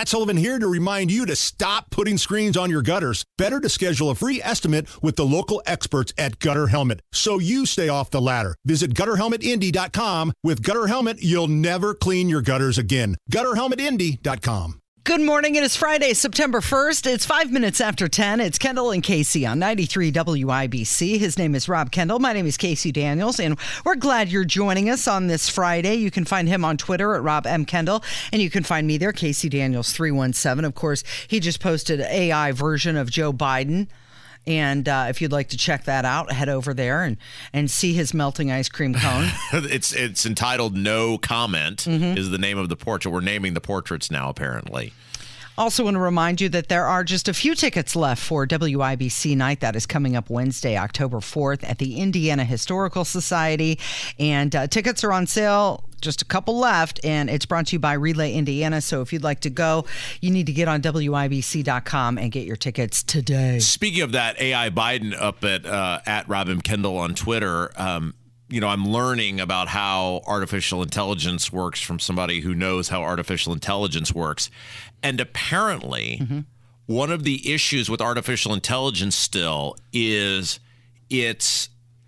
Matt Sullivan here to remind you to stop putting screens on your gutters. Better to schedule a free estimate with the local experts at Gutter Helmet so you stay off the ladder. Visit GutterHelmetIndy.com. With Gutter Helmet, you'll never clean your gutters again. GutterHelmetIndy.com. Good morning. It is Friday, September 1st. It's 5 minutes after 10. It's Kendall and Casey on 93 WIBC. His name is Rob Kendall. My name is Casey Daniels, and we're glad you're joining us on this Friday. You can find him on Twitter at Rob M. Kendall, and you can find me there, Casey Daniels 317. Of course, he just posted an AI version of Joe Biden. And if you'd like to check that out, head over there and see his melting ice cream cone. It's entitled No Comment is the name of the portrait. We're naming the portraits now, apparently. Also want to remind you that there are just a few tickets left for WIBC night. That is coming up Wednesday, October 4th at the Indiana Historical Society. And tickets are on sale. Just a couple left, and it's brought to you by Relay Indiana. So if you'd like to go, you need to get on WIBC.com and get your tickets today. Speaking of that, AI Biden up at Rob M. Kendall on Twitter, I'm learning about how artificial intelligence works from somebody who knows how artificial intelligence works. And apparently, one of the issues with artificial intelligence still is it's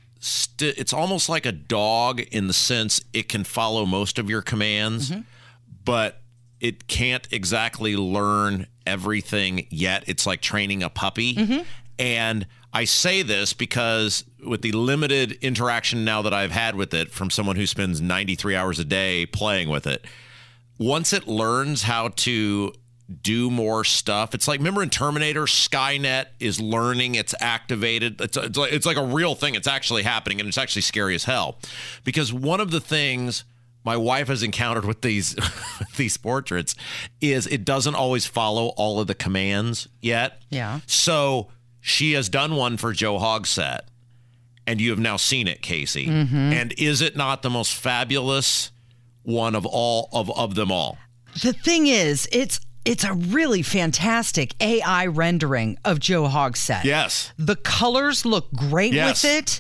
almost like a dog in the sense it can follow most of your commands, but it can't exactly learn everything yet. It's like training a puppy. And I say this because with the limited interaction now that I've had with it from someone who spends 93 hours a day playing with it, once it learns how to do more stuff, it's like, remember in Terminator, Skynet is learning, it's activated. It's like a real thing. It's actually happening, and it's actually scary as hell. Because one of the things my wife has encountered with these portraits is it doesn't always follow all of the commands yet. Yeah. So she has done one for Joe Hogsett, and you have now seen it, Casey. And is it not the most fabulous one of all of them all? The thing is, it's a really fantastic AI rendering of Joe Hogsett. Yes. The colors look great with it.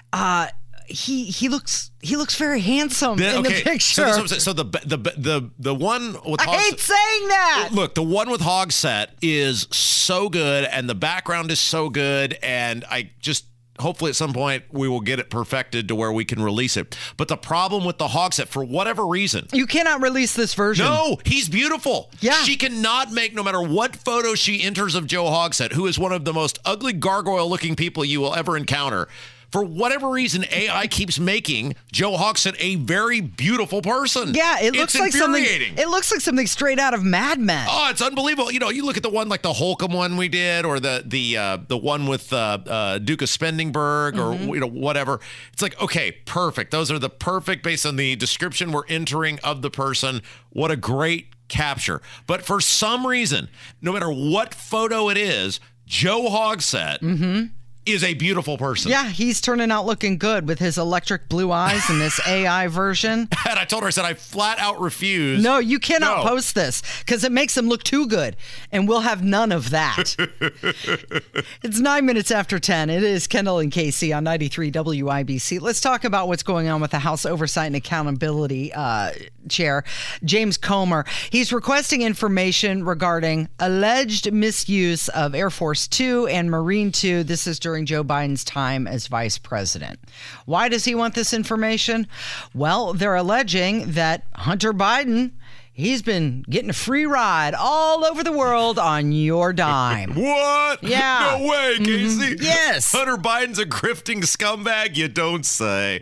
He looks very handsome in the picture. So the one with I hate saying that. Look, the one with Hogsett is so good, and the background is so good, and hopefully at some point we will get it perfected to where we can release it. But the problem with the Hogsett, for whatever reason, you cannot release this version. No, he's beautiful. Yeah. She cannot make, no matter what photo she enters of Joe Hogsett, who is one of the most ugly gargoyle-looking people you will ever encounter. For whatever reason, AI keeps making Joe Hogsett a very beautiful person. Yeah, it looks like something. Infuriating. It looks like something straight out of Mad Men. Oh, it's unbelievable. You look at the one like the Holcomb one we did, or the one with Duke of Spendingburg, or whatever. It's like, okay, perfect. Those are the perfect based on the description we're entering of the person. What a great capture. But for some reason, no matter what photo it is, Joe Hogsett is a beautiful person. Yeah, he's turning out looking good with his electric blue eyes in this AI version. And I told her, I said, I flat out refuse. No, you cannot post this because it makes him look too good, and we'll have none of that. It's 9 minutes after 10. It is Kendall and Casey on 93 WIBC. Let's talk about what's going on with the House Oversight and Accountability Chair, James Comer. He's requesting information regarding alleged misuse of Air Force Two and Marine Two. This is during Joe Biden's time as vice president. Why does he want this information? Well, they're alleging that Hunter Biden, he's been getting a free ride all over the world on your dime. What? Yeah. No way, Casey. Yes. Hunter Biden's a grifting scumbag? You don't say.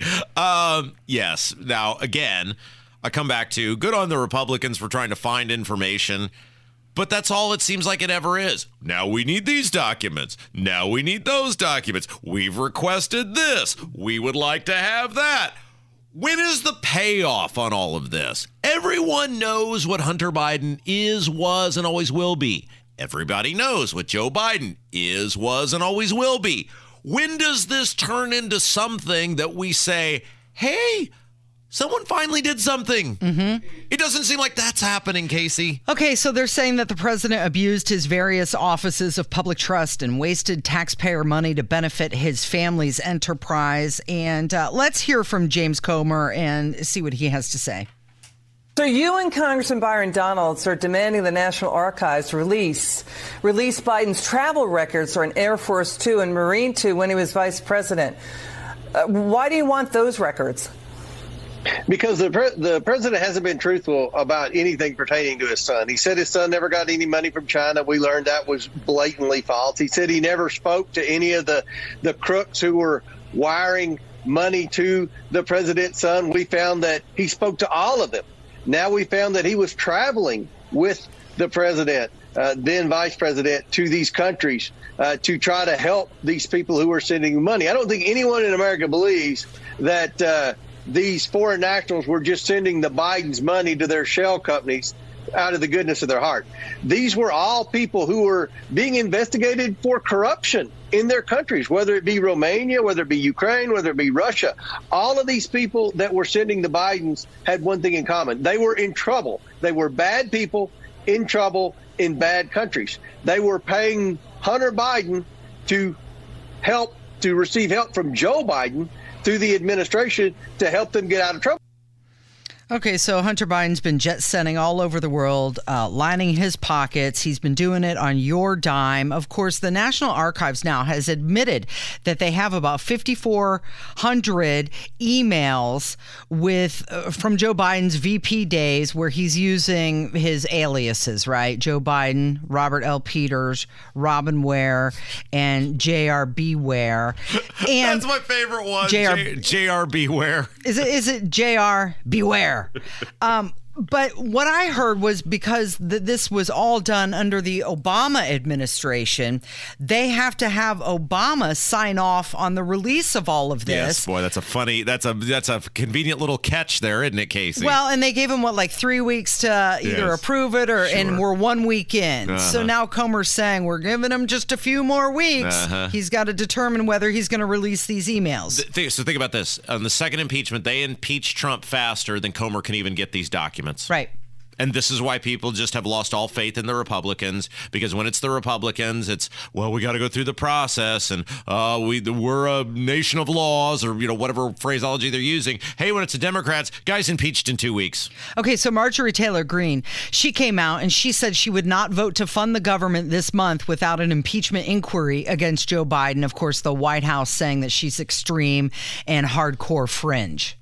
Yes. Now, again, I come back to good on the Republicans for trying to find information. But that's all it seems like it ever is. Now we need these documents. Now we need those documents. We've requested this. We would like to have that. When is the payoff on all of this? Everyone knows what Hunter Biden is, was, and always will be. Everybody knows what Joe Biden is, was, and always will be. When does this turn into something that we say, hey, someone finally did something? It doesn't seem like that's happening, Casey. Okay, so they're saying that the president abused his various offices of public trust and wasted taxpayer money to benefit his family's enterprise. And let's hear from James Comer and see what he has to say. So you and Congressman Byron Donalds are demanding the National Archives release Biden's travel records on Air Force Two and Marine Two when he was vice president. Why do you want those records? Because the president hasn't been truthful about anything pertaining to his son. He said his son never got any money from China. We learned that was blatantly false. He said he never spoke to any of the crooks who were wiring money to the president's son. We found that he spoke to all of them. Now we found that he was traveling with the president, then vice president, to these countries to try to help these people who are sending money. I don't think anyone in America believes that these foreign nationals were just sending the Bidens money to their shell companies out of the goodness of their heart. These were all people who were being investigated for corruption in their countries, whether it be Romania, whether it be Ukraine, whether it be Russia. All of these people that were sending the Bidens had one thing in common. They were in trouble. They were bad people in trouble in bad countries. They were paying Hunter Biden to receive help from Joe Biden through the administration to help them get out of trouble. Okay, so Hunter Biden's been jet setting all over the world, lining his pockets. He's been doing it on your dime. Of course, the National Archives now has admitted that they have about 5,400 emails from Joe Biden's VP days where he's using his aliases, right? Joe Biden, Robert L. Peters, Robin Ware, and J.R.B. Ware. And that's my favorite one, J.R.B. Ware. Is it J.R.B. Ware? But what I heard was because this was all done under the Obama administration, they have to have Obama sign off on the release of all of this. Yes, boy, that's a convenient little catch there, isn't it, Casey? Well, and they gave him, 3 weeks to either approve it and we're 1 week in. Uh-huh. So now Comer's saying we're giving him just a few more weeks. Uh-huh. He's got to determine whether he's going to release these emails. So think about this. On the second impeachment, they impeached Trump faster than Comer can even get these documents. Right. And this is why people just have lost all faith in the Republicans, because when it's the Republicans, it's, well, we got to go through the process and we're a nation of laws, or, whatever phraseology they're using. Hey, when it's the Democrats, guys impeached in 2 weeks. Okay, so Marjorie Taylor Greene, she came out and she said she would not vote to fund the government this month without an impeachment inquiry against Joe Biden. Of course, the White House saying that she's extreme and hardcore fringe.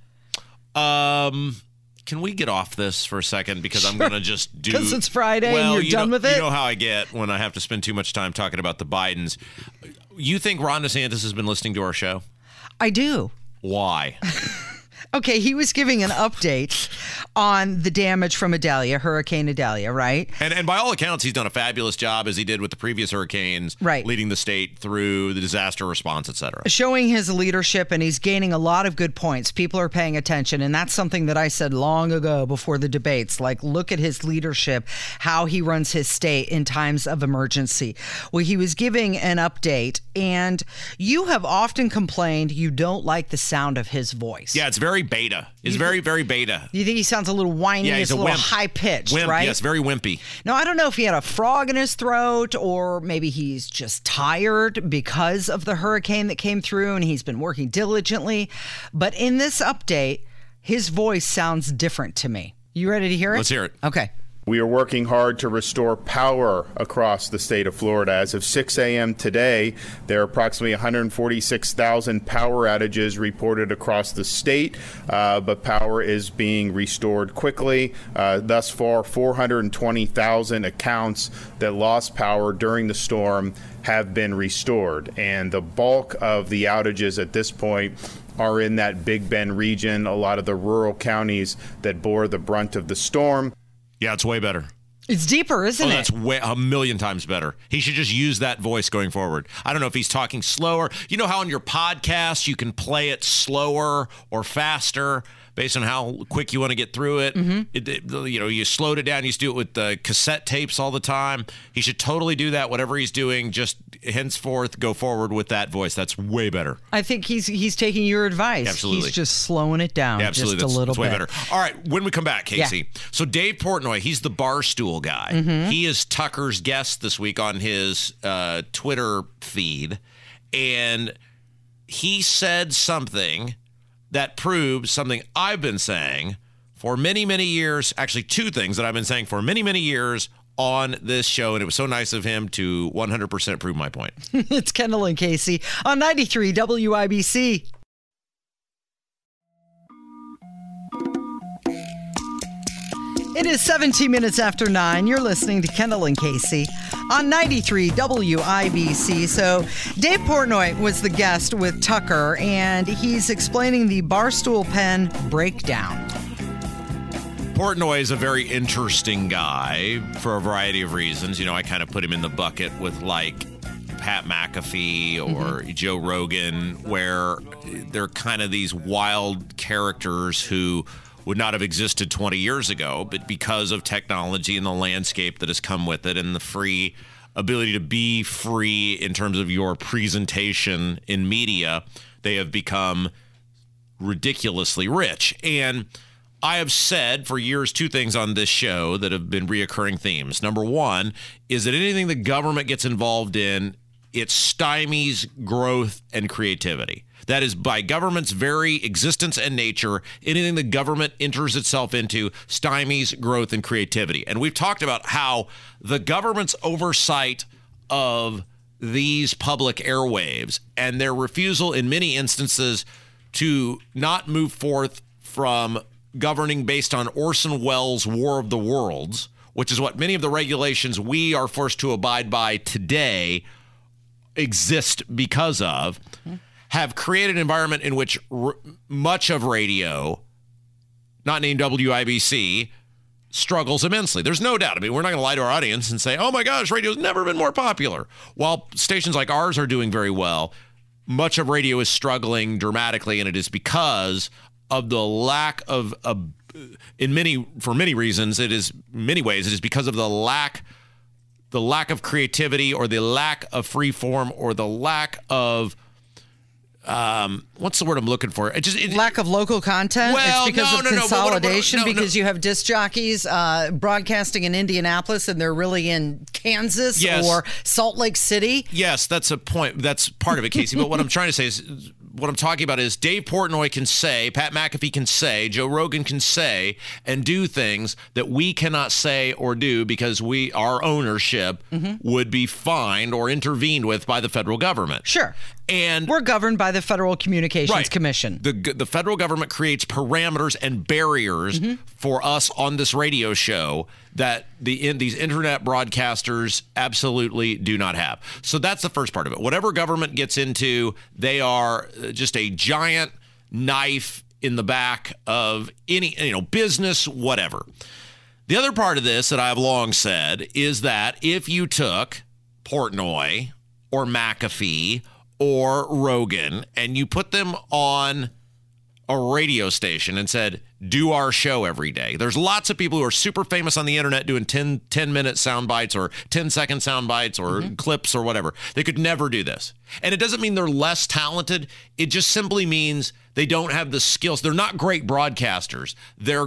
Can we get off this for a second? Because I'm going to just do... Because it's Friday and you're done with it? You know how I get when I have to spend too much time talking about the Bidens. You think Ron DeSantis has been listening to our show? I do. Why? Okay, he was giving an update on the damage from Hurricane Idalia, right? And by all accounts, he's done a fabulous job, as he did with the previous hurricanes, right, leading the state through the disaster response, et cetera. Showing his leadership, and he's gaining a lot of good points. People are paying attention, and that's something that I said long ago before the debates. Look at his leadership, how he runs his state in times of emergency. Well, he was giving an update, and you have often complained you don't like the sound of his voice. Yeah, it's very beta. It's very, very beta. You think he sounds a little whiny? Yeah, he's a little high-pitched, right? Yes, very wimpy. Now, I don't know if he had a frog in his throat or maybe he's just tired because of the hurricane that came through and he's been working diligently. But in this update, his voice sounds different to me. You ready to hear it? Let's hear it. Okay. We are working hard to restore power across the state of Florida. As of 6 a.m. today, there are approximately 146,000 power outages reported across the state, but power is being restored quickly. Thus far, 420,000 accounts that lost power during the storm have been restored. And the bulk of the outages at this point are in that Big Bend region, a lot of the rural counties that bore the brunt of the storm. Yeah, it's way better. It's deeper, isn't it? That's way a million times better. He should just use that voice going forward. I don't know if he's talking slower. You know how on your podcast you can play it slower or faster based on how quick you want to get through it. Mm-hmm. You slowed it down. You used to do it with the cassette tapes all the time. He should totally do that. Whatever he's doing, just henceforth go forward with that voice. That's way better. I think he's taking your advice. Absolutely. He's just slowing it down just a little bit. Way better. All right, when we come back, Casey. Yeah. So Dave Portnoy, he's the Barstool guy. Mm-hmm. He is Tucker's guest this week on his Twitter feed, and he said something that proves something I've been saying for many, many years. Actually, two things that I've been saying for many, many years on this show, and it was so nice of him to 100% prove my point. It's Kendall and Casey on 93 WIBC. It is 17 minutes after 9. You're listening to Kendall and Casey on 93 WIBC. So Dave Portnoy was the guest with Tucker, and he's explaining the Barstool Pen breakdown. Portnoy is a very interesting guy for a variety of reasons. You know, I kind of put him in the bucket with like Pat McAfee or Joe Rogan, where they're kind of these wild characters who would not have existed 20 years ago, but because of technology and the landscape that has come with it and the free ability to be free in terms of your presentation in media, they have become ridiculously rich. And I have said for years two things on this show that have been reoccurring themes. Number one is that anything the government gets involved in, it stymies growth and creativity. That is, by government's very existence and nature, anything the government enters itself into stymies growth and creativity. And we've talked about how the government's oversight of these public airwaves and their refusal in many instances to not move forth from governing based on Orson Welles' War of the Worlds, which is what many of the regulations we are forced to abide by today exist because of, have created an environment in which much of radio, not named WIBC, struggles immensely. There's no doubt. I mean, we're not going to lie to our audience and say, oh my gosh, radio's never been more popular. While stations like ours are doing very well, much of radio is struggling dramatically, and it is because of the lack of, for many reasons, it is because of the lack of creativity, or the lack of free form, or the lack of what's the word I'm looking for? Lack of local content. Well, it's because of consolidation. Because you have disc jockeys broadcasting in Indianapolis, and they're really in Kansas or Salt Lake City. Yes, that's a point. That's part of it, Casey. But what I'm trying to say is, what I'm talking about is Dave Portnoy can say, Pat McAfee can say, Joe Rogan can say and do things that we cannot say or do because our ownership would be fined or intervened with by the federal government. Sure. And we're governed by the Federal Communications Commission. The federal government creates parameters and barriers for us on this radio show that these internet broadcasters absolutely do not have. So that's the first part of it. Whatever government gets into, they are just a giant knife in the back of any business, whatever. The other part of this that I've long said is that if you took Portnoy or McAfee or Rogan and you put them on a radio station and said, do our show every day. There's lots of people who are super famous on the internet doing 10-minute sound bites or 10-second sound bites or clips or whatever. They could never do this. And it doesn't mean they're less talented. It just simply means they don't have the skills. They're not great broadcasters. They're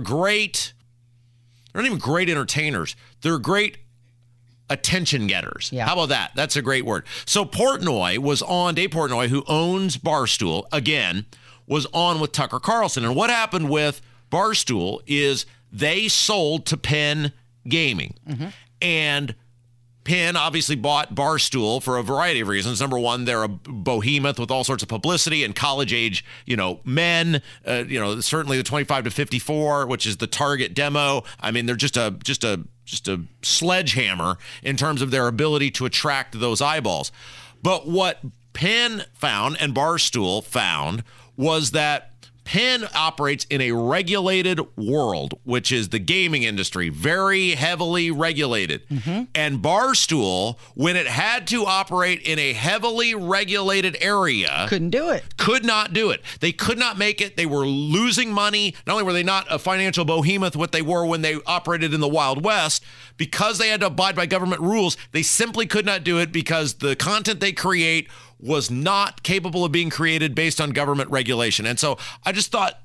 not even great entertainers. They're great attention getters. Yeah. How about that? That's a great word. So Dave Portnoy, who owns Barstool, again, was on with Tucker Carlson. And what happened with Barstool is they sold to Penn Gaming. And Penn obviously bought Barstool for a variety of reasons. Number one, they're a behemoth with all sorts of publicity and college age, men, certainly the 25 to 54, which is the target demo. I mean, they're just a sledgehammer in terms of their ability to attract those eyeballs. But what Penn found and Barstool found was that Penn operates in a regulated world, which is the gaming industry, very heavily regulated. And Barstool, when it had to operate in a heavily regulated area, could not do it. They could not make it. They were losing money. Not only were they not a financial behemoth, what they were when they operated in the Wild West, because they had to abide by government rules, they simply could not do it because the content they create was not capable of being created based on government regulation. And so I just thought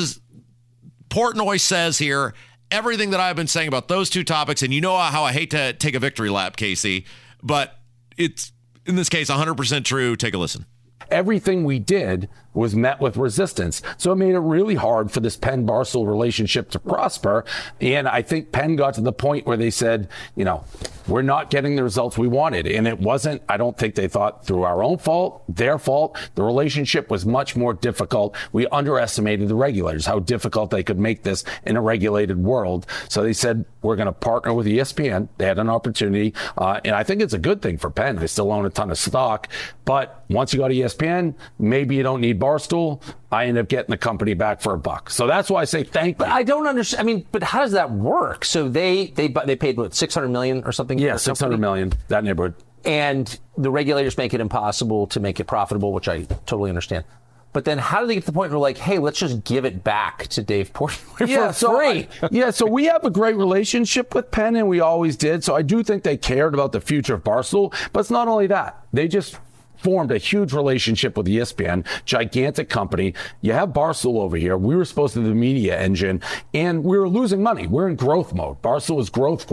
Portnoy says here everything that I've been saying about those two topics. And you know how I hate to take a victory lap, Casey, but it's in this case 100% true. Take a listen. Everything we did was met with resistance. So it made it really hard for this Penn-Barstool relationship to prosper. And I think Penn got to the point where they said, we're not getting the results we wanted. And it wasn't, I don't think they thought through our own fault, their fault. The relationship was much more difficult. We underestimated the regulators, how difficult they could make this in a regulated world. So they said, we're going to partner with ESPN. They had an opportunity. And I think it's a good thing for Penn. They still own a ton of stock. But once you go to ESPN, maybe you don't need Barstool. I end up getting the company back for $1. So that's why I say thank you. But I don't understand. But how does that work? So they paid what, $600 million or something? Yeah, $600 million, that neighborhood. And the regulators make it impossible to make it profitable, which I totally understand. But then how do they get to the point where like, hey, let's just give it back to Dave Portnoy for free? So we have a great relationship with Penn, and we always did. So I do think they cared about the future of Barstool. But it's not only that. They just formed a huge relationship with ESPN, gigantic company. You have Barstool over here. We were supposed to be the media engine, and we were losing money. We're in growth mode. Barstool is growth,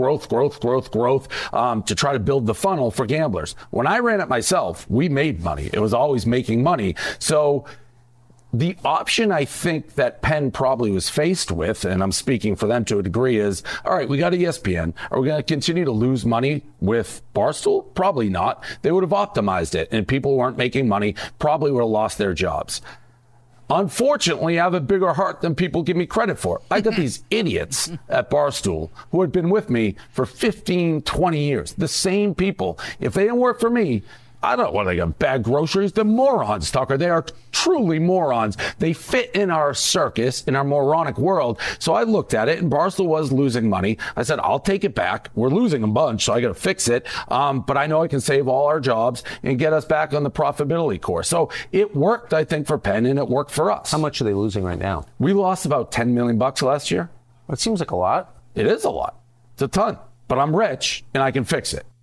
to try to build the funnel for gamblers. When I ran it myself, we made money. It was always making money. So the option I think that Penn probably was faced with, and I'm speaking for them to a degree, is, all right, we got ESPN. Are we going to continue to lose money with Barstool? Probably not. They would have optimized it, and people who weren't making money probably would have lost their jobs. Unfortunately, I have a bigger heart than people give me credit for. I got these idiots at Barstool who had been with me for 15, 20 years. The same people. If they didn't work for me, I don't know what they got, bag groceries. They're morons, Tucker. They are truly morons. They fit in our circus, in our moronic world. So I looked at it, and Barstool was losing money. I said, I'll take it back. We're losing a bunch, so I got to fix it. But I know I can save all our jobs and get us back on the profitability course. So it worked, I think, for Penn, and it worked for us. How much are they losing right now? We lost about $10 million last year. That seems like a lot. It is a lot. It's a ton. But I'm rich, and I can fix it.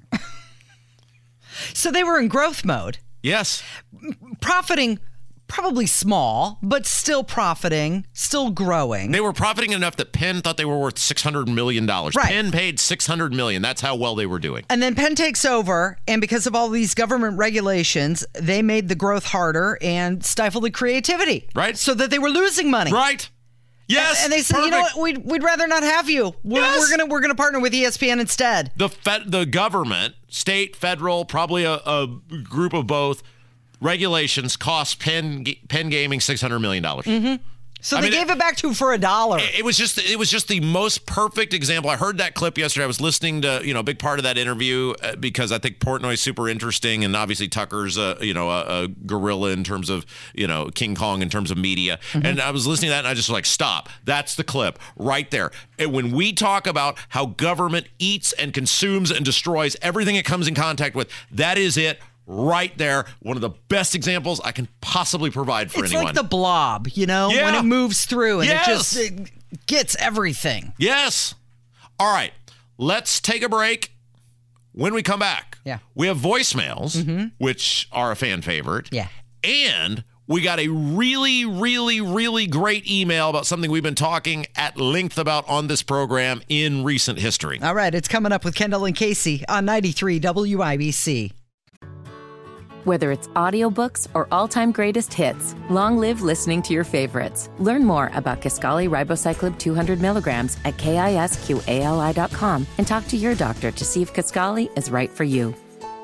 So they were in growth mode. Yes. Profiting, probably small, but still profiting, still growing. They were profiting enough that Penn thought they were worth $600 million. Right. Penn paid $600 million. That's how well they were doing. And then Penn takes over, and because of all these government regulations, they made the growth harder and stifled the creativity. Right. So that they were losing money. Right. Yes. And they said, perfect. you know what, we'd rather not have you. We're gonna partner with ESPN instead. The government, state, federal, probably a group of both, regulations cost Penn Gaming $600 million. Mm-hmm. So they gave it back to him for $1. It was just the most perfect example. I heard that clip yesterday. I was listening to a big part of that interview because I think Portnoy's super interesting, and obviously Tucker's a gorilla in terms of King Kong in terms of media. Mm-hmm. And I was listening to that, and I just was like, stop. That's the clip right there. And when we talk about how government eats and consumes and destroys everything it comes in contact with, that is it. Right there, one of the best examples I can possibly provide for anyone. It's like the Blob, Yeah. when it moves through and Yes. it gets everything. Yes. All right, let's take a break. When we come back, we have voicemails, which are a fan favorite. Yeah. And we got a really, really, really great email about something we've been talking at length about on this program in recent history. All right, it's coming up with Kendall and Casey on 93 WIBC. Whether it's audiobooks or all-time greatest hits, long live listening to your favorites. Learn more about Kisqali Ribociclib 200 milligrams at KISQALI.com and talk to your doctor to see if Kisqali is right for you.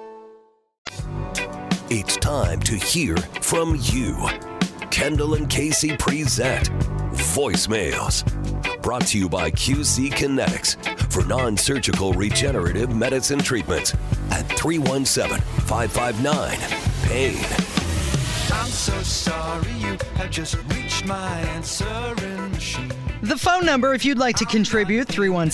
It's time to hear from you. Kendall and Casey present Voicemails. Brought to you by QC Kinetics for non-surgical regenerative medicine treatments at 317-559-PAIN. I'm so sorry you have just reached my answering machine. The phone number, if you'd like to contribute,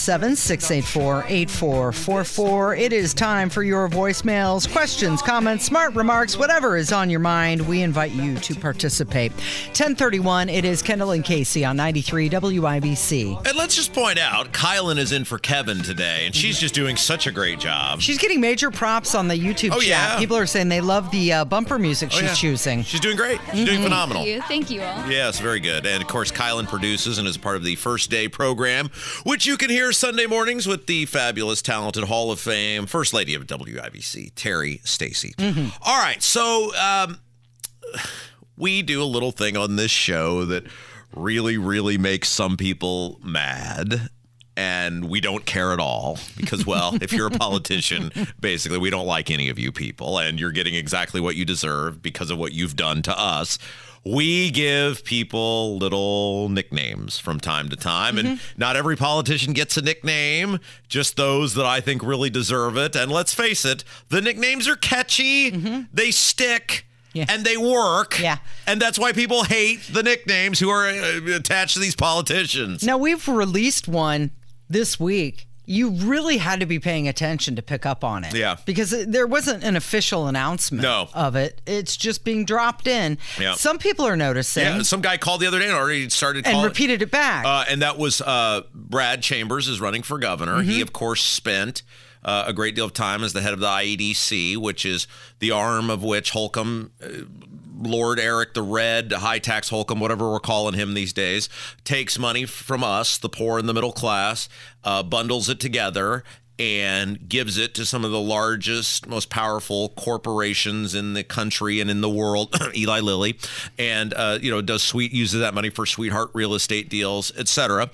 317-684-8444. It is time for your voicemails, questions, comments, smart remarks, whatever is on your mind. We invite you to participate. 1031, it is Kendall and Casey on 93 WIBC. And let's just point out, Kylan is in for Kevin today, and she's just doing such a great job. She's getting major props on the YouTube chat. Yeah. People are saying they love the bumper music she's choosing. She's doing great. She's doing phenomenal. Thank you all. Yes, very good. And of course, Kylan produces and is part of the First Day program, which you can hear Sunday mornings with the fabulous, talented Hall of Fame First Lady of WIBC, Terry Stacy. All right, so we do a little thing on this show that really, really makes some people mad. And we don't care at all because, well, if you're a politician, basically, we don't like any of you people. And you're getting exactly what you deserve because of what you've done to us. We give people little nicknames from time to time. And not every politician gets a nickname, just those that I think really deserve it. And let's face it, the nicknames are catchy. They stick. Yeah. And they work. Yeah. And that's why people hate the nicknames who are attached to these politicians. Now, we've released one this week. You really had to be paying attention to pick up on it. Yeah. Because there wasn't an official announcement of it. It's just being dropped in. Yeah. Some people are noticing. Yeah, some guy called the other day and already started calling. And repeated it back. And that was Brad Chambers is running for governor. He, of course, spent a great deal of time as the head of the IEDC, which is the arm of which Holcomb, Lord Eric the Red, high tax Holcomb, whatever we're calling him these days, takes money from us, the poor and the middle class, bundles it together, and gives it to some of the largest, most powerful corporations in the country and in the world, Eli Lilly, and uses that money for sweetheart real estate deals, etc.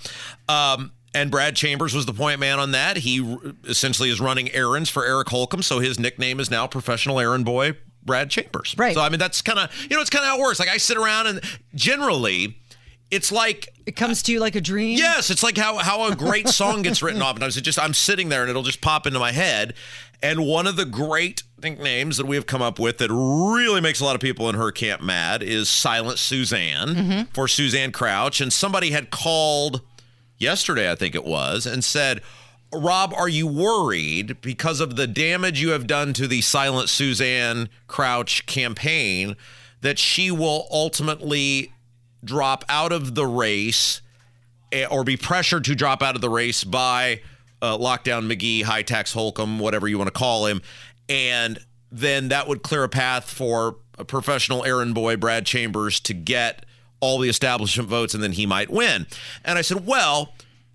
And Brad Chambers was the point man on that. He essentially is running errands for Eric Holcomb, so his nickname is now Professional Errand Boy Brad Chambers. Right. So, I mean, that's kind of, it's kind of how it works. Like, I sit around and generally it's like... It comes to you like a dream? Yes. It's like how a great song gets written oftentimes. I'm sitting there and it'll just pop into my head. And one of the great nicknames that we have come up with that really makes a lot of people in her camp mad is Silent Suzanne for Suzanne Crouch. And somebody had called yesterday, I think it was, and said, Rob, are you worried because of the damage you have done to the Silent Suzanne Crouch campaign that she will ultimately drop out of the race or be pressured to drop out of the race by Lockdown McGee, High Tax Holcomb, whatever you want to call him, and then that would clear a path for a professional errand boy, Brad Chambers, to get all the establishment votes, and then he might win. And I said, well,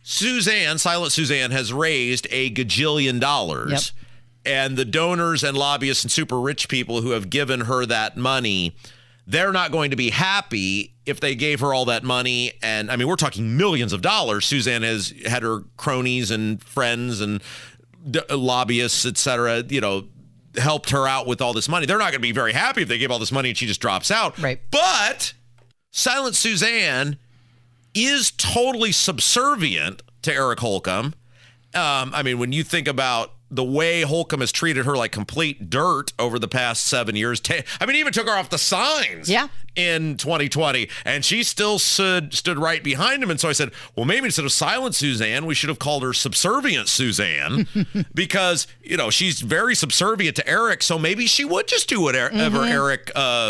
Silent Suzanne has raised $1 gajillion, and the donors and lobbyists and super rich people who have given her that money, they're not going to be happy if they gave her all that money. And I mean, we're talking millions of dollars. Suzanne has had her cronies and friends and lobbyists, et cetera, helped her out with all this money. They're not going to be very happy if they give all this money and she just drops out. Right. But Silent Suzanne is totally subservient to Eric Holcomb. I mean, when you think about the way Holcomb has treated her like complete dirt over the past 7 years, he even took her off the signs in 2020, and she still stood right behind him. And so I said, well, maybe instead of Silent Suzanne, we should have called her Subservient Suzanne because, she's very subservient to Eric. So maybe she would just do whatever Eric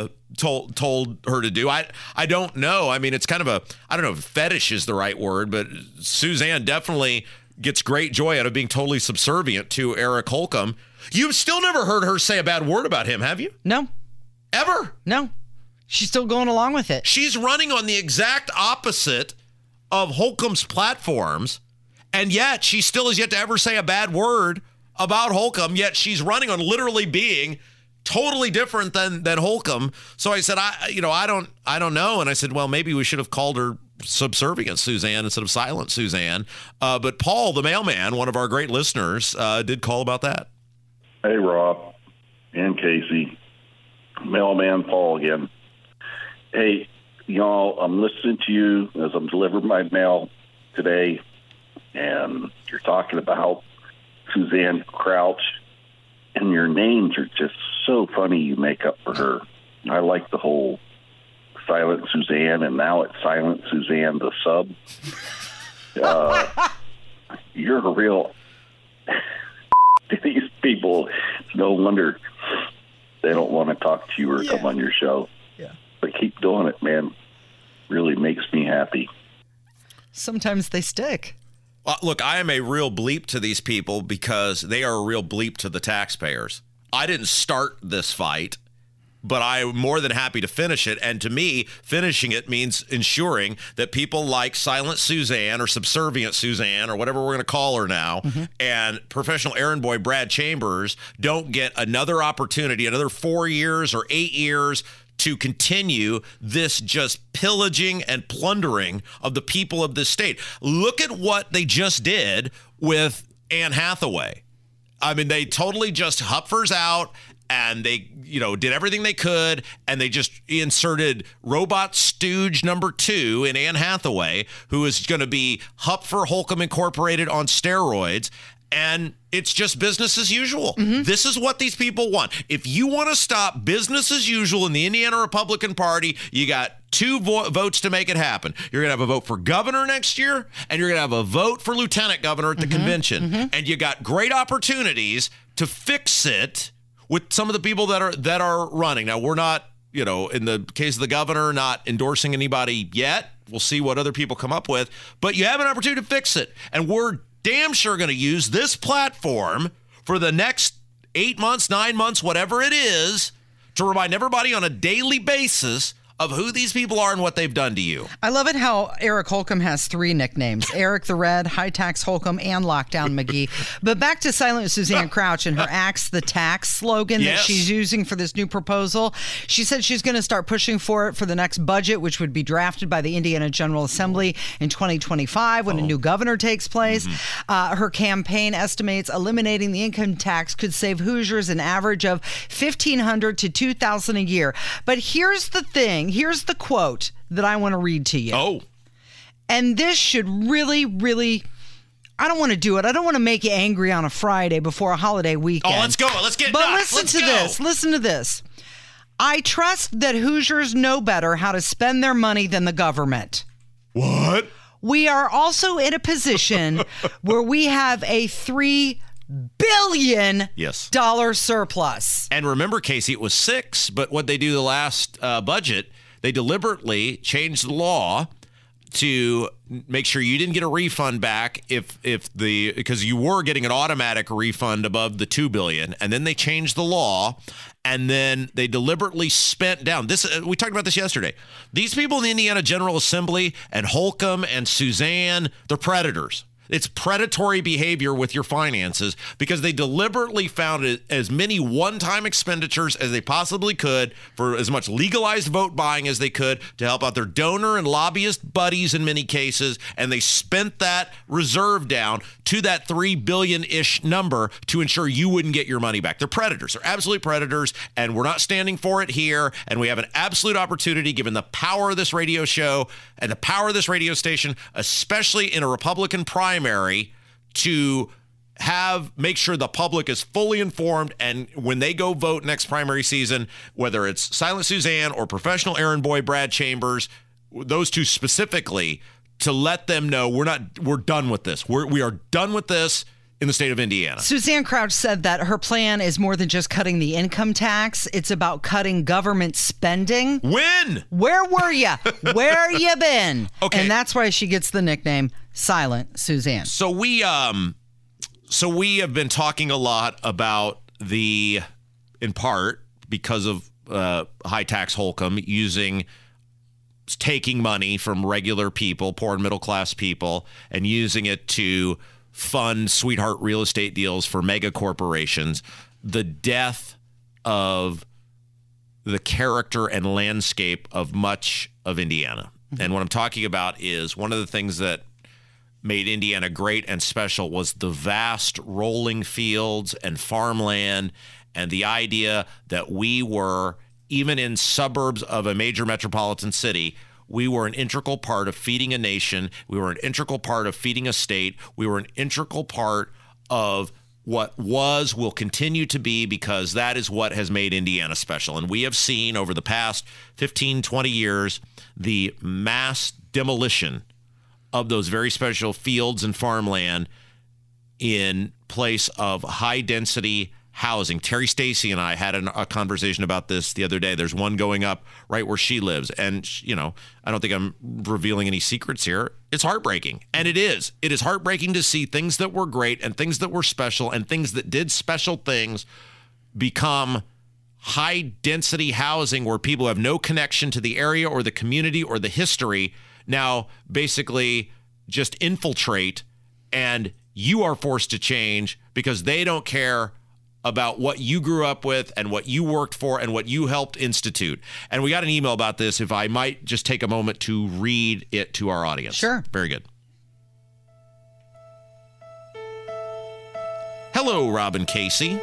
told her to do. I don't know. I mean, it's kind of I don't know if fetish is the right word, but Suzanne definitely gets great joy out of being totally subservient to Eric Holcomb. You've still never heard her say a bad word about him, have you? No. Ever? No. She's still going along with it. She's running on the exact opposite of Holcomb's platforms, and yet she still has yet to ever say a bad word about Holcomb, yet she's running on literally being totally different than Holcomb. So I said, I don't know. And I said, well, maybe we should have called her Subservient Suzanne instead of Silent Suzanne. But Paul, the mailman, one of our great listeners, did call about that. Hey, Rob and Casey. Mailman Paul again. Hey, y'all, I'm listening to you as I'm delivering my mail today, and you're talking about Suzanne Crouch, and your names are just so funny you make up for her. I like the whole Silent Suzanne, and now it's Silent Suzanne the sub. You're a real... These people, it's no wonder they don't want to talk to you or come on your show. Yeah. But keep doing it, man. Really makes me happy. Sometimes they stick. Look, I am a real bleep to these people because they are a real bleep to the taxpayers. I didn't start this fight, but I'm more than happy to finish it. And to me, finishing it means ensuring that people like Silent Suzanne or Subservient Suzanne or whatever we're going to call her now, and professional errand boy Brad Chambers don't get another opportunity, another 4 years or 8 years to continue this just pillaging and plundering of the people of this state. Look at what they just did with Anne Hathaway. I mean, they totally just Hupfers out, and they, did everything they could, and they just inserted robot stooge number 2 in Anne Hathaway, who is going to be Hupfer Holcomb Incorporated on steroids. And it's just business as usual. This is what these people want. If you want to stop business as usual in the Indiana Republican Party, you got 2 votes to make it happen. You're going to have a vote for governor next year, and you're going to have a vote for lieutenant governor at the convention. And you got great opportunities to fix it with some of the people that are running. Now, we're not, in the case of the governor, not endorsing anybody yet. We'll see what other people come up with. But you have an opportunity to fix it. And we're damn sure going to use this platform for the next 8 months, 9 months, whatever it is, to remind everybody on a daily basis of who these people are and what they've done to you. I love it how Eric Holcomb has 3 nicknames: Eric the Red, High Tax Holcomb, and Lockdown McGee. But back to Silent Suzanne Crouch and her Axe the Tax slogan that she's using for this new proposal. She said she's going to start pushing for it for the next budget, which would be drafted by the Indiana General Assembly in 2025 when a new governor takes place. Her campaign estimates eliminating the income tax could save Hoosiers an average of $1,500 to $2,000 a year. But here's the thing. Here's the quote that I want to read to you. Oh. And this should really, I don't want to do it. I don't want to make you angry on a Friday before a holiday weekend. Oh, let's go. Let's get But nuts. listen to this. Listen to this. I trust that Hoosiers know better how to spend their money than the government. What? We are also in a position where we have a $3 billion surplus. And remember, Casey, it was 6, but what they do the last budget, they deliberately changed the law to make sure you didn't get a refund back because you were getting an automatic refund above the $2 billion, and then they changed the law, and then they deliberately spent down this. We talked about this yesterday. These people in the Indiana General Assembly and Holcomb and Suzanne, they're predators. It's predatory behavior with your finances because they deliberately found as many one-time expenditures as they possibly could for as much legalized vote buying as they could to help out their donor and lobbyist buddies in many cases. And they spent that reserve down to that $3 billion-ish number to ensure you wouldn't get your money back. They're predators. They're absolute predators. And we're not standing for it here. And we have an absolute opportunity, given the power of this radio show and the power of this radio station, especially in a Republican primary, to make sure the public is fully informed, and when they go vote next primary season, whether it's Silent Suzanne or professional errand boy Brad Chambers, those two specifically, to let them know we're done with this. We are done with this in the state of Indiana. Suzanne Crouch said that her plan is more than just cutting the income tax. It's about cutting government spending. When? Where were you? Where you been? Okay. And that's why she gets the nickname Silent Suzanne. So we have been talking a lot about in part because of High Tax Holcomb taking money from regular people, poor and middle class people, and using it to fund sweetheart real estate deals for mega corporations. The death of the character and landscape of much of Indiana. And what I'm talking about is one of the things that made Indiana great and special was the vast rolling fields and farmland, and the idea that we were, even in suburbs of a major metropolitan city, we were an integral part of feeding a nation. We were an integral part of feeding a state. We were an integral part of what will continue to be, because that is what has made Indiana special. And we have seen over the past 15, 20 years, the mass demolition of those very special fields and farmland in place of high density housing. Terry Stacy and I had a conversation about this the other day. There's one going up right where she lives. And, I don't think I'm revealing any secrets here. It's heartbreaking. And it is. It is heartbreaking to see things that were great and things that were special and things that did special things become high density housing where people have no connection to the area or the community or the history, now basically just infiltrate, and you are forced to change because they don't care about what you grew up with and what you worked for and what you helped institute. And we got an email about this. If I might just take a moment to read it to our audience. Sure. Very good. Hello, Rob and Casey.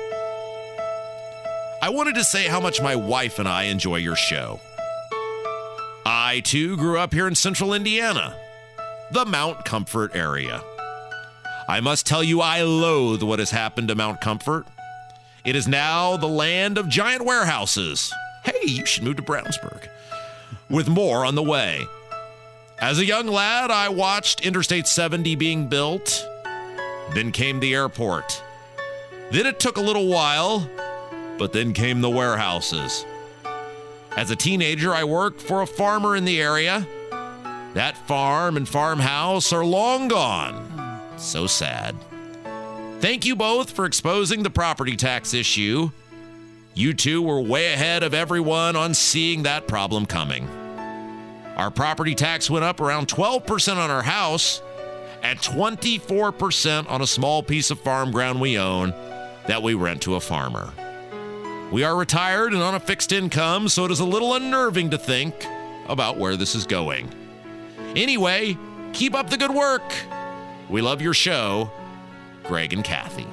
I wanted to say how much my wife and I enjoy your show. I, too, grew up here in central Indiana, the Mount Comfort area. I must tell you, I loathe what has happened to Mount Comfort. It is now the land of giant warehouses. Hey, you should move to Brownsburg. With more on the way. As a young lad, I watched Interstate 70 being built. Then came the airport. Then it took a little while, but then came the warehouses. As a teenager, I worked for a farmer in the area. That farm and farmhouse are long gone. So sad. Thank you both for exposing the property tax issue. You two were way ahead of everyone on seeing that problem coming. Our property tax went up around 12% on our house and 24% on a small piece of farm ground we own that we rent to a farmer. We are retired and on a fixed income, so it is a little unnerving to think about where this is going. Anyway, keep up the good work. We love your show. Greg and Kathy.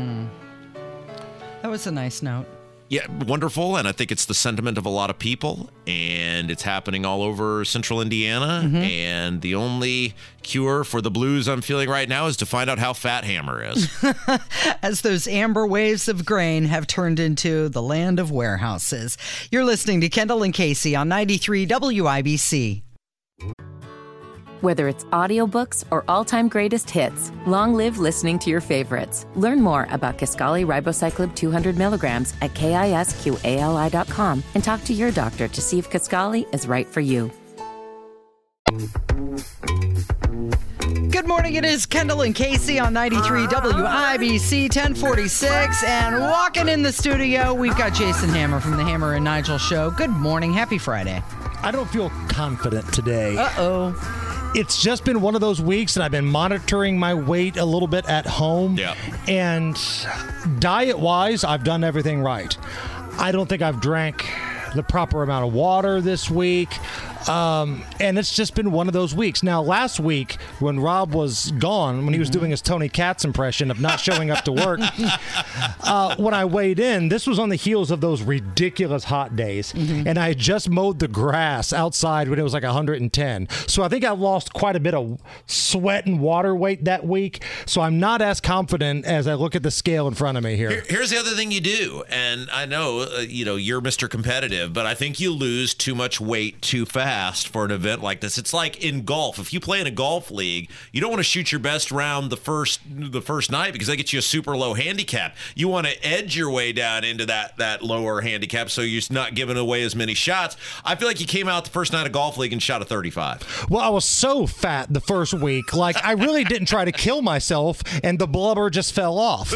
That was a nice note. Yeah, wonderful. And I think it's the sentiment of a lot of people. And it's happening all over central Indiana. And the only cure for the blues I'm feeling right now is to find out how fat Hammer is. As those amber waves of grain have turned into the land of warehouses. You're listening to Kendall and Casey on 93 WIBC. Whether it's audiobooks or all-time greatest hits, long live listening to your favorites. Learn more about Kisqali Ribociclib 200 milligrams at KISQALI.com and talk to your doctor to see if Kisqali is right for you. Good morning. It is Kendall and Casey on 93 WIBC 1046. And walking in the studio, we've got Jason Hammer from the Hammer and Nigel Show. Good morning. Happy Friday. I don't feel confident today. Uh-oh. It's just been one of those weeks, and I've been monitoring my weight a little bit at home. Yeah. And diet-wise, I've done everything right. I don't think I've drank the proper amount of water this week. And it's just been one of those weeks. Now, last week, when Rob was gone, when he was doing his Tony Katz impression of not showing up to work, when I weighed in, this was on the heels of those ridiculous hot days. And I had just mowed the grass outside when it was like 110. So I think I lost quite a bit of sweat and water weight that week. So I'm not as confident as I look at the scale in front of me here. Here's the other thing you do. And I know, you're Mr. Competitive, but I think you lose too much weight too fast for an event like this. It's like in golf. If you play in a golf league, you don't want to shoot your best round the first night because that gets you a super low handicap. You want to edge your way down into that lower handicap so you're not giving away as many shots. I feel like you came out the first night of golf league and shot a 35. Well, I was so fat the first week. Like, I really didn't try to kill myself, and the blubber just fell off.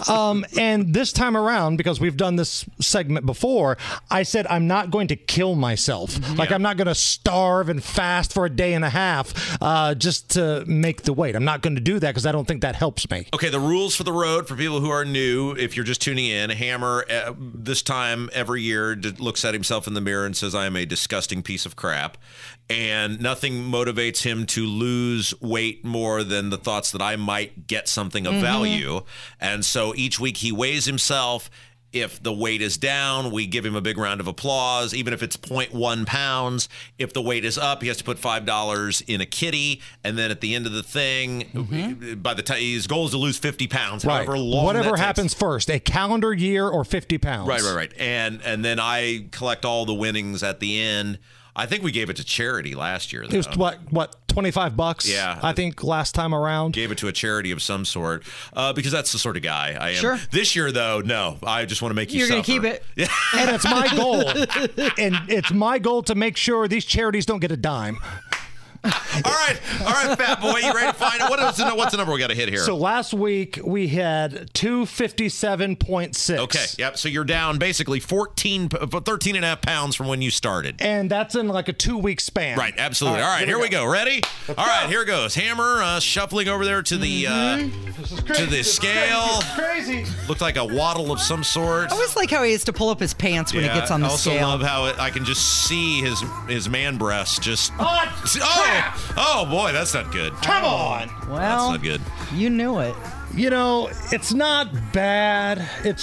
And this time around, because we've done this segment before, I said I'm not going to kill myself. Like, I'm not going to starve and fast for a day and a half just to make the weight. I'm not going to do that because I don't think that helps me. Okay, the rules for the road for people who are new, if you're just tuning in, Hammer this time every year looks at himself in the mirror and says, I am a disgusting piece of crap. And nothing motivates him to lose weight more than the thoughts that I might get something of value. And so each week he weighs himself. If the weight is down, we give him a big round of applause, even if it's 0.1 pounds. If the weight is up, he has to put $5 in a kitty. And then at the end of the thing, by the time his goal is to lose 50 pounds, right. however long whatever that happens takes. first, a calendar year or 50 pounds. Right. And then I collect all the winnings at the end. I think we gave it to charity last year, though. It was what, $25? Yeah. I think last time around. Gave it to a charity of some sort because that's the sort of guy I am. Sure. This year, though, no. I just want to make you suffer. You're going to keep it. Yeah. And it's my goal. And it's my goal to make sure these charities don't get a dime. All right, fat boy, you ready to find it? What's the number we got to hit here? So last week we had 257.6. Okay, yep. So you're down basically 13 and a half pounds from when you started. And that's in like a 2-week span. Right, absolutely. All right, here we go. Ready? All right, here goes. Hammer shuffling over there to the to the scale. Crazy. Looked like a waddle of some sort. I always like how he has to pull up his pants when he gets on the scale. I also love how I can just see his man breast just. Oh boy, that's not good. Come on. Well, that's not good. You knew it. You know, it's not bad. It's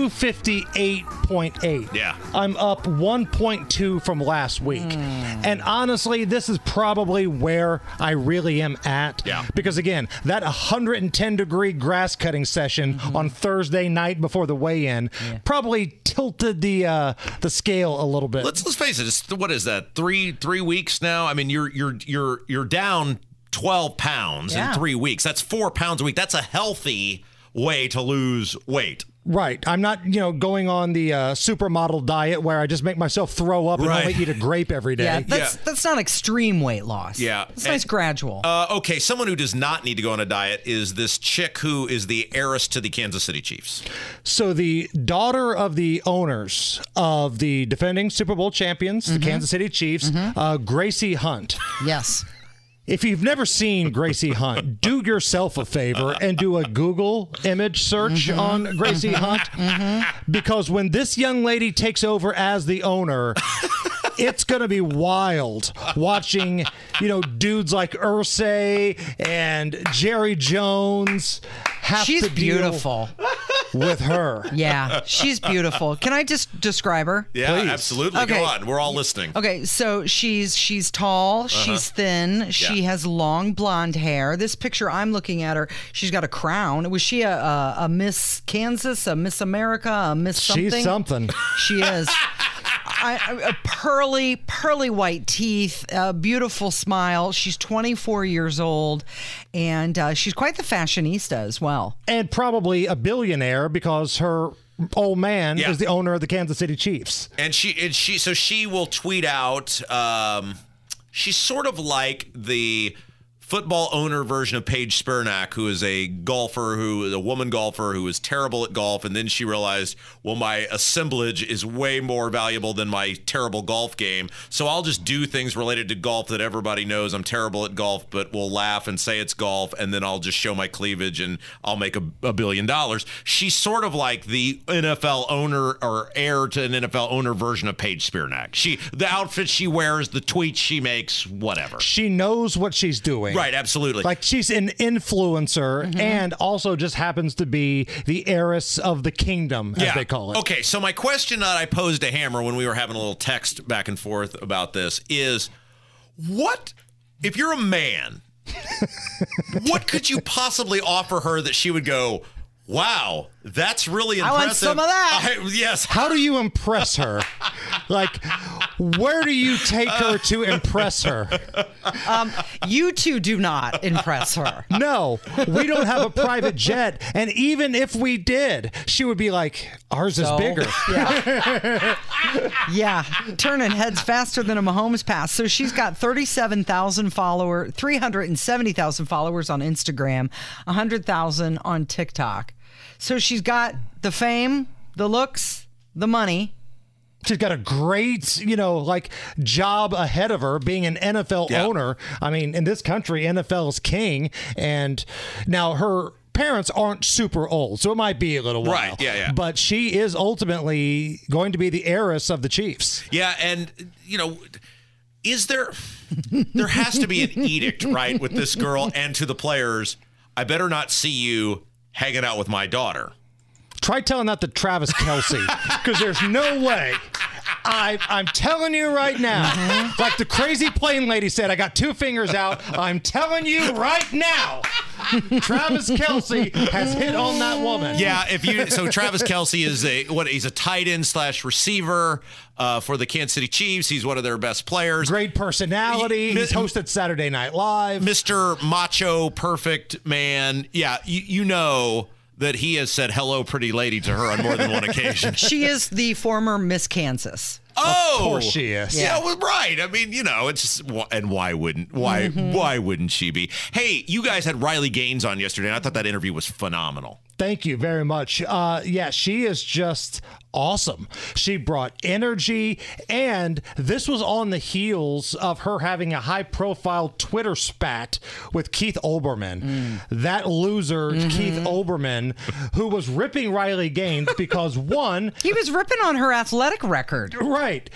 258.8. Yeah. I'm up 1.2 from last week. And honestly, this is probably where I really am at. Yeah. Because again, that 110-degree grass cutting session on Thursday night before the weigh-in probably tilted the scale a little bit. Let's face it. What is that? 3 weeks now? I mean, you're down 12 pounds in 3 weeks. That's 4 pounds a week. That's a healthy way to lose weight. Right. I'm not, going on the supermodel diet where I just make myself throw up and only eat a grape every day. Yeah, that's not extreme weight loss. Yeah. It's nice gradual. Okay, someone who does not need to go on a diet is this chick who is the heiress to the Kansas City Chiefs. So the daughter of the owners of the defending Super Bowl champions, the Kansas City Chiefs, Gracie Hunt. Yes. If you've never seen Gracie Hunt, do yourself a favor and do a Google image search on Gracie Hunt. Because when this young lady takes over as the owner, it's going to be wild watching, dudes like Irsay and Jerry Jones have She's to deal beautiful. with her. Yeah, she's beautiful. Can I just describe her? Yeah, Please. absolutely. Okay. Go on. We're all listening. Okay, so she's tall, she's thin, she has long blonde hair. This picture I'm looking at her, she's got a crown. Was she a Miss Kansas, a Miss America, a Miss something? She's something. She is. Pearly white teeth, a beautiful smile. She's 24 years old, and she's quite the fashionista as well. And probably a billionaire because her old man is the owner of the Kansas City Chiefs. And she will tweet out. She's sort of like the football owner version of Paige Spiranac, who is a woman golfer who is terrible at golf, and then she realized, well, my assemblage is way more valuable than my terrible golf game, so I'll just do things related to golf that everybody knows I'm terrible at golf, but we'll laugh and say it's golf, and then I'll just show my cleavage and I'll make $1 billion. She's sort of like the NFL owner or heir to an NFL owner version of Paige Spiranac. The outfit she wears, the tweets she makes, whatever. She knows what she's doing. Right, absolutely. Like she's an influencer and also just happens to be the heiress of the kingdom, as they call it. Okay, so my question that I posed to Hammer when we were having a little text back and forth about this is, what, if you're a man, what could you possibly offer her that she would go, wow, that's really impressive. I want some of that. Yes. How do you impress her? Like, where do you take her to impress her? You two do not impress her. No, we don't have a private jet. And even if we did, she would be like, ours is bigger. Yeah, turning heads faster than a Mahomes pass. So she's got 37,000 followers, 370,000 followers on Instagram, 100,000 on TikTok. So she's got the fame, the looks, the money. She's got a great, job ahead of her being an NFL owner. I mean, in this country, NFL's king. And now her parents aren't super old, so it might be a little while. Right, yeah. But she is ultimately going to be the heiress of the Chiefs. Yeah, and, is there has to be an edict, right, with this girl and to the players, I better not see you hanging out with my daughter. Try telling that to Travis Kelce, because there's no way. I'm telling you right now, like the crazy plane lady said, I got 2 fingers out. I'm telling you right now, Travis Kelce has hit on that woman. Yeah, so Travis Kelce is he's a tight end / receiver for the Kansas City Chiefs. He's one of their best players. Great personality. He's hosted Saturday Night Live. Mr. Macho Perfect Man. Yeah, you know that he has said hello, pretty lady to her on more than one occasion. She is the former Miss Kansas. Oh, of course she is. Yeah, well, right. I mean, it's just, and why wouldn't she be? Hey, you guys had Riley Gaines on yesterday, and I thought that interview was phenomenal. Thank you very much. Yeah, she is just awesome. She brought energy, and this was on the heels of her having a high-profile Twitter spat with Keith Olbermann. That loser, Keith Olbermann, who was ripping Riley Gaines because, one... He was ripping on her athletic record. Right.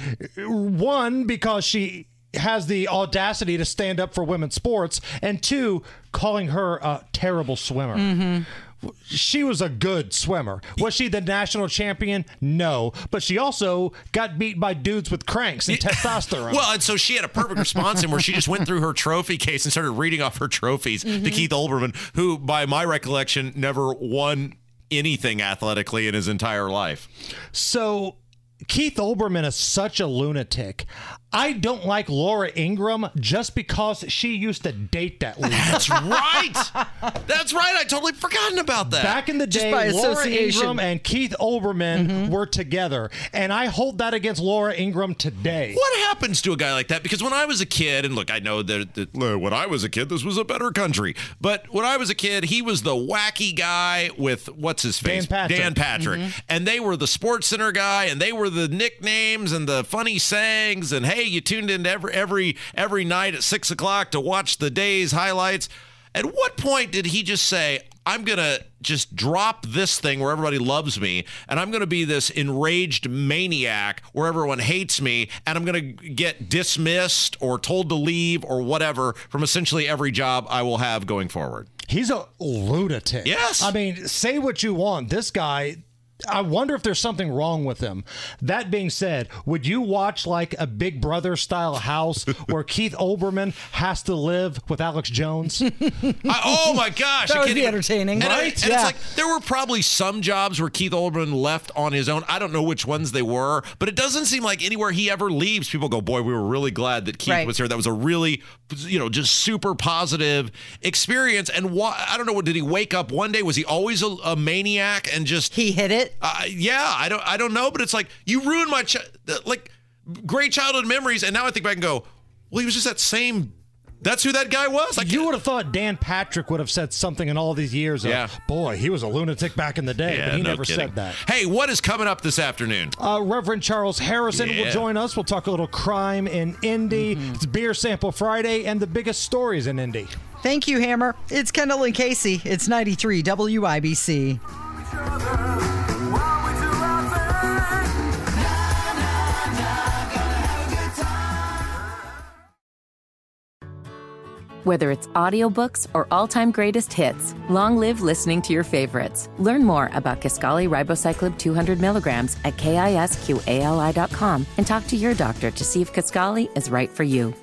One, because she has the audacity to stand up for women's sports, and two, calling her a terrible swimmer. She was a good swimmer. Was she the national champion? No. But she also got beat by dudes with cranks and testosterone. Well, and so she had a perfect response in where she just went through her trophy case and started reading off her trophies to Keith Olbermann, who, by my recollection, never won anything athletically in his entire life. So Keith Olbermann is such a lunatic. I don't like Laura Ingraham just because she used to date that loser. That's right. That's right. I totally forgotten about that. Back in the day, Laura Ingraham and Keith Olbermann were together, and I hold that against Laura Ingraham today. What happens to a guy like that? Because when I was a kid, and look, I know that when I was a kid, this was a better country. But when I was a kid, he was the wacky guy with, what's his face? Dan Patrick. And they were the Sports Center guy, and they were the nicknames and the funny sayings, and hey, you tuned in every night at 6 o'clock to watch the day's highlights. At what point did he just say, I'm going to just drop this thing where everybody loves me, and I'm going to be this enraged maniac where everyone hates me, and I'm going to get dismissed or told to leave or whatever from essentially every job I will have going forward? He's a lunatic. Yes. I mean, say what you want. This guy... I wonder if there's something wrong with him. That being said, would you watch like a Big Brother style house where Keith Olbermann has to live with Alex Jones? Oh my gosh. That would be entertaining. Right? And it's like, there were probably some jobs where Keith Olbermann left on his own. I don't know which ones they were, but it doesn't seem like anywhere he ever leaves, people go, boy, we were really glad that Keith was here. That was a really, just super positive experience. And I don't know, did he wake up one day? Was he always a maniac and just... He hit it? Yeah, I don't know, but it's like, you ruined my great childhood memories, and now I think back and go, well, he was just that's who that guy was. You would have thought Dan Patrick would have said something in all these years of, boy, he was a lunatic back in the day, but he never said that. Hey, what is coming up this afternoon? Reverend Charles Harrison will join us. We'll talk a little crime in Indy. It's Beer Sample Friday and the biggest stories in Indy. Thank you, Hammer. It's Kendall and Casey. It's 93 WIBC. Whether it's audiobooks or all-time greatest hits, long live listening to your favorites. Learn more about Kisqali Ribociclib 200 milligrams at KISQALI.com and talk to your doctor to see if Kisqali is right for you.